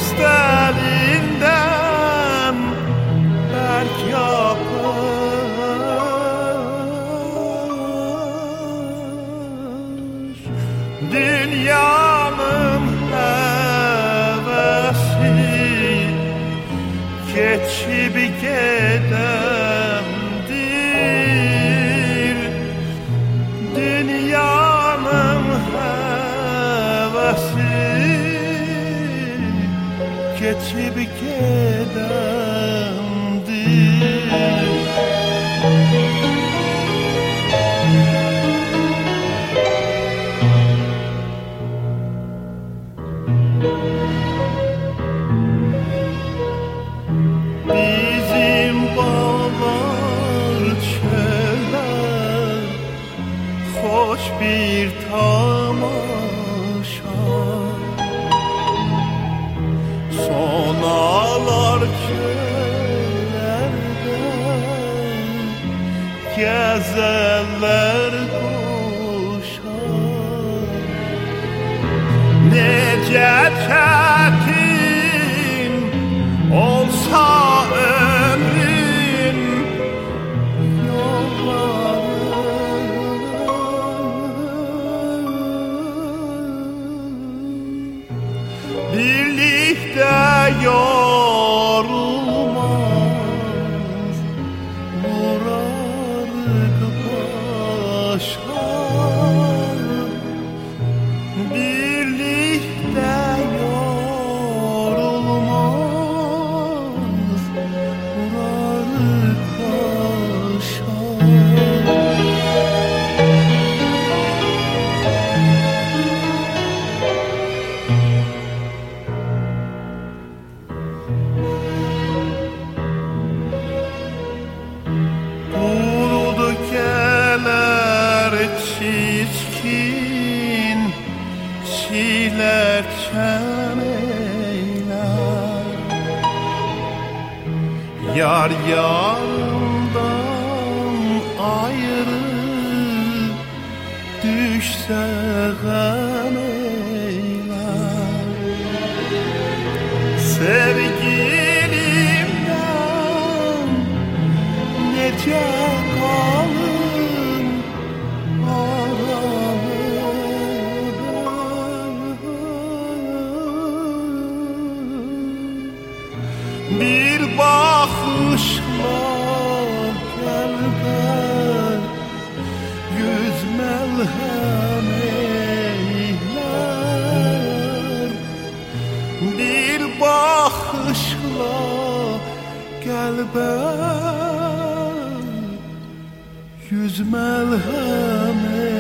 üstelinden berk yapar. Dünyanın hevesi geçip gidendir. Dünyanın hevesi geçip gidendir. Bizim bağlar çöller, hoş bir tamaşa. Sonalar çöllerde, gezeller koşar. Nece çetin olsa ömrün yolları, birlikte yorulmaz vurarık başa. Birlikte yorulmaz vurarık başa. Kurudu keler çizkin, çiler çeneyler. Yar yarından ayrı düşse gam eyler. Sevgilimden nece kalın aralı. Bir bakışla kalbe yüz melhem eyler. Bir bakışla kalbe yüz melhem eyler.